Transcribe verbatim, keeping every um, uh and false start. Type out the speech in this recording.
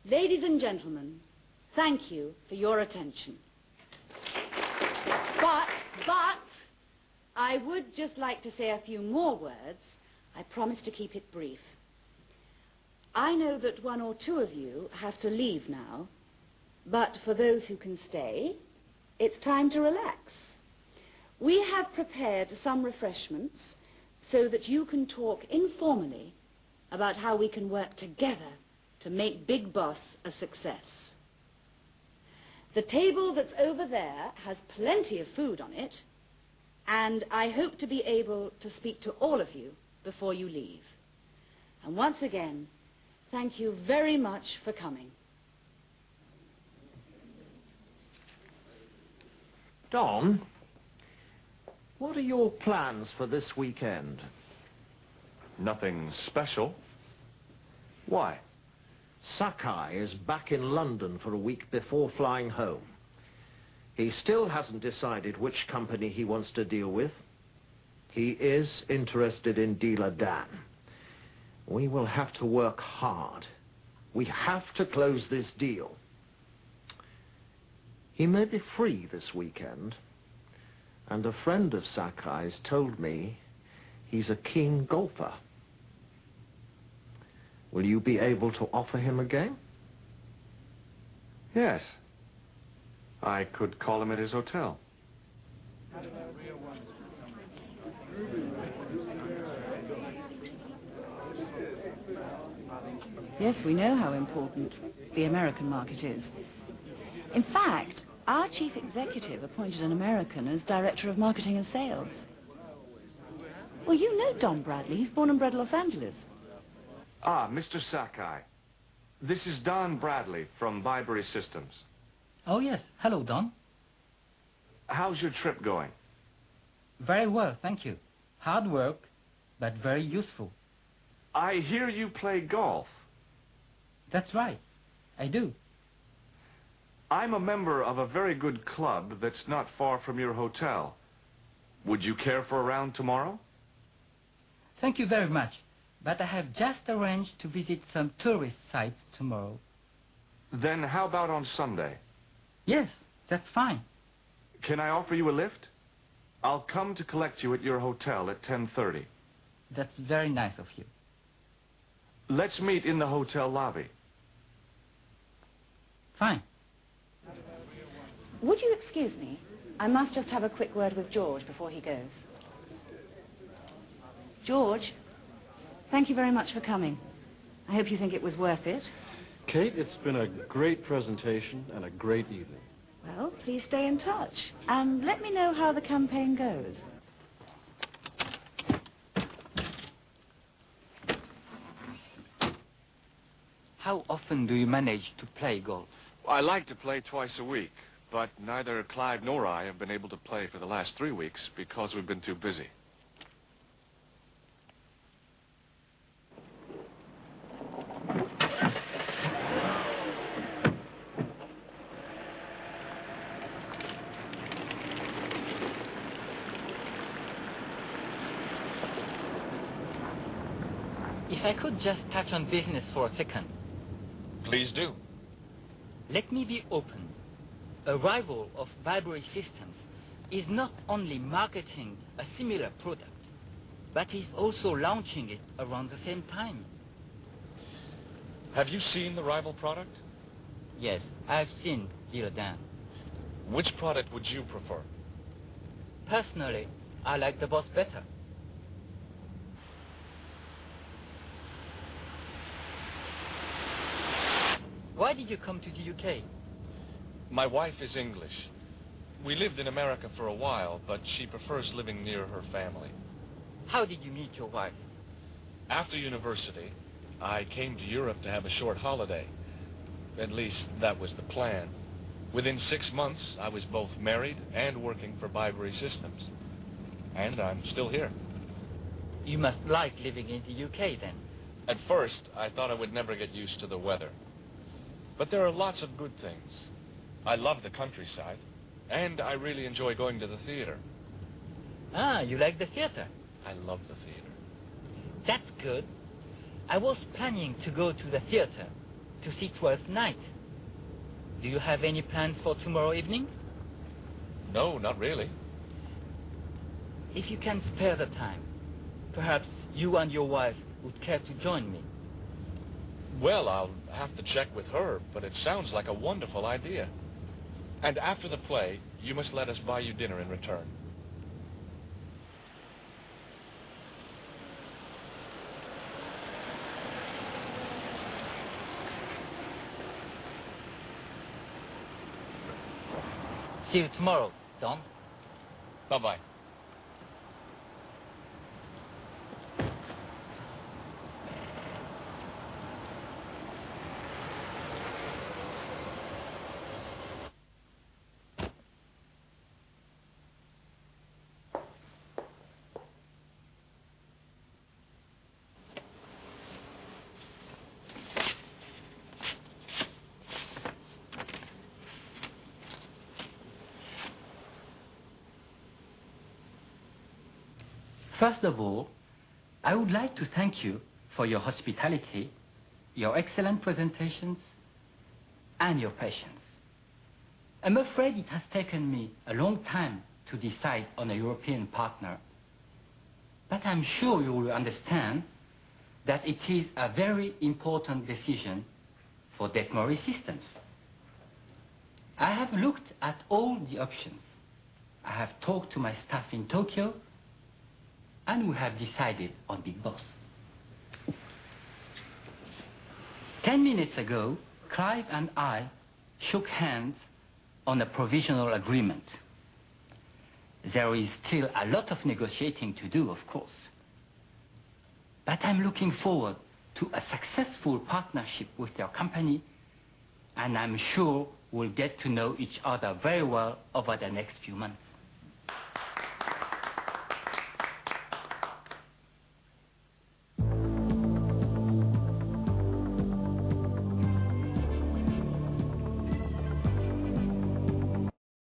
Ladies and gentlemen, thank you for your attention. But, but, I would just like to say a few more words. I promise to keep it brief. I know that one or two of you have to leave now, but for those who can stay, it's time to relax. We have prepared some refreshments so that you can talk informally about how we can work together to make Big Boss a success. The table that's over there has plenty of food on it, and I hope to be able to speak to all of you before you leave. And once again, thank you very much for coming. Don, what are your plans for this weekend? Nothing special. Why? Sakai is back in London for a week before flying home. He still hasn't decided which company he wants to deal with. He is interested in dealer Dan. We will have to work hard. We have to close this deal. He may be free this weekend, and a friend of Sakai's told me he's a keen golfer. Will you be able to offer him a game? Yes. I could call him at his hotel. Yes, we know how important the American market is. In fact, our chief executive appointed an American as director of marketing and sales. Well, you know Don Bradley. He's born and bred Los Angeles. Ah, Mister Sakai. This is Don Bradley from Byberry Systems. Oh, yes. Hello, Don. How's your trip going? Very well, thank you. Hard work, but very useful. I hear you play golf. That's right. I do. I'm a member of a very good club that's not far from your hotel. Would you care for a round tomorrow? Thank you very much, but I have just arranged to visit some tourist sites tomorrow. Then how about on Sunday? Yes, that's fine. Can I offer you a lift? I'll come to collect you at your hotel at ten thirty. That's very nice of you. Let's meet in the hotel lobby. Fine. Would you excuse me? I must just have a quick word with George before he goes. George, thank you very much for coming. I hope you think it was worth it. Kate, it's been a great presentation and a great evening. Well, please stay in touch and let me know how the campaign goes. How often do you manage to play golf? I like to play twice a week, but neither Clive nor I have been able to play for the last three weeks because we've been too busy. If I could just touch on business for a second. Please do. Let me be open. A rival of Byberry Systems is not only marketing a similar product, but is also launching it around the same time. Have you seen the rival product? Yes, I've seen Dealer Dan. Which product would you prefer? Personally, I like the Boss better. Why did you come to the U K? My wife is English. We lived in America for a while, but she prefers living near her family. How did you meet your wife? After university, I came to Europe to have a short holiday. At least, that was the plan. Within six months, I was both married and working for Byberry Systems. And I'm still here. You must like living in the U K, then. At first, I thought I would never get used to the weather. But there are lots of good things. I love the countryside, and I really enjoy going to the theater. Ah, you like the theater? I love the theater. That's good. I was planning to go to the theater, to see Twelfth Night. Do you have any plans for tomorrow evening? No, not really. If you can spare the time, perhaps you and your wife would care to join me. Well, I'll have to check with her, but it sounds like a wonderful idea. And after the play, you must let us buy you dinner in return. See you tomorrow, Don. Bye-bye. First of all, I would like to thank you for your hospitality, your excellent presentations, and your patience. I'm afraid it has taken me a long time to decide on a European partner, but I'm sure you will understand that it is a very important decision for Detmory Systems. I have looked at all the options. I have talked to my staff in Tokyo, and we have decided on Big Boss. Ten minutes ago, Clive and I shook hands on a provisional agreement. There is still a lot of negotiating to do, of course. But I'm looking forward to a successful partnership with your company, and I'm sure we'll get to know each other very well over the next few months.